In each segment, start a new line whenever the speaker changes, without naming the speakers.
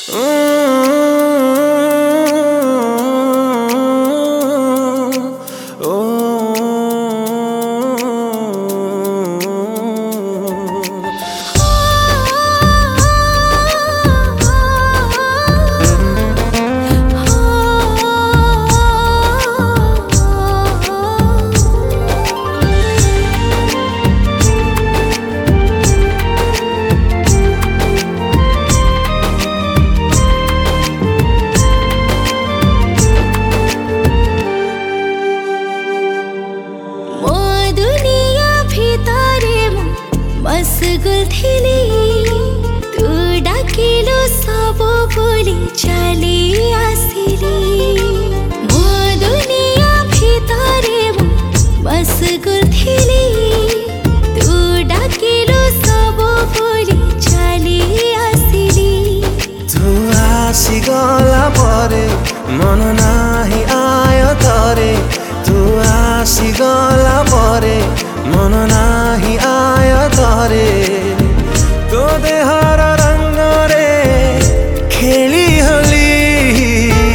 मसगुल थिली तू डाकिलो सबो बोली चली आसिली मो दुनिया भितरे मसगुल थिली तू डाकिलो सबो बोली चली आसिली
तू आसी गला परे मन नाही आयो तरे तू आसी गला परे मन नाही आयो तरे तो देहर रंग रे खेली होली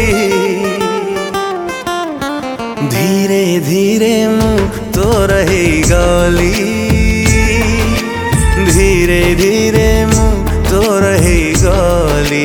धीरे धीरे मु तोर हे गली धीरे धीरे मु तोर हे गली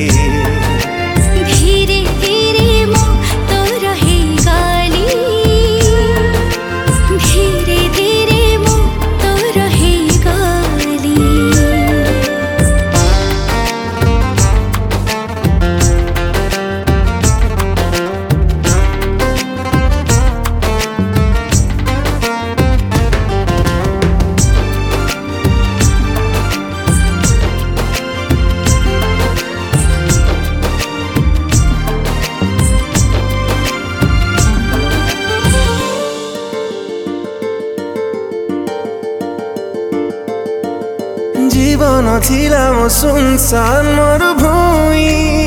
जीवन थिला मो सुनसान मरुभूमि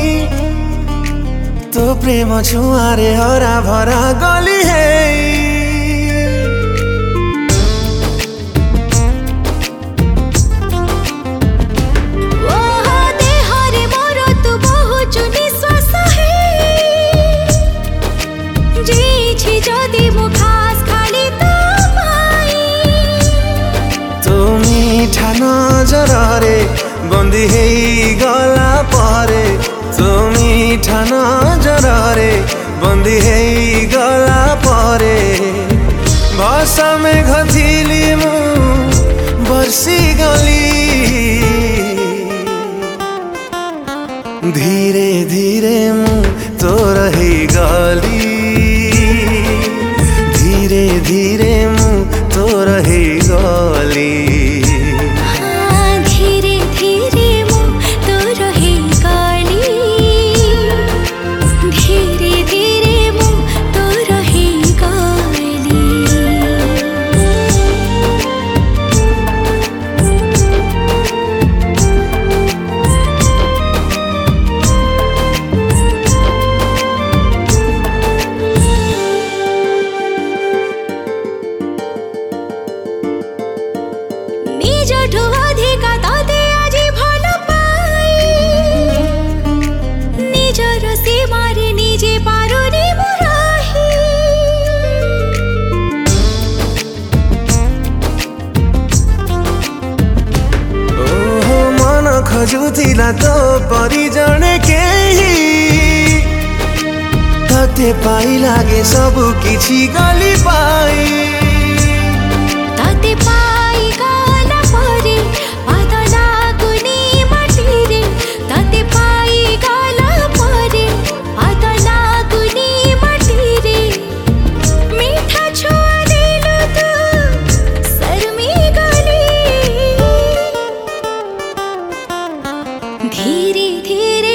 तो प्रेम छुआरे हरा भरा गली है नजर रे बंदी है गला परे तो मीठा नजर रे बंदी है गला परे भाषा में घथिली मु बरसी गली धीरे धीरे मु तोर हे गली धीरे धीरे मु तोर हे गली खोजुथिला तो परी जणे केही तते पाई लागे सबु किछि गली पाई
तते पाई गला परे आदला गुनी माटी रे तते पाई गला परे आदला गुनी माटी रे मीठा छोड़ देलो तू शर्मी गली धीरे धीरे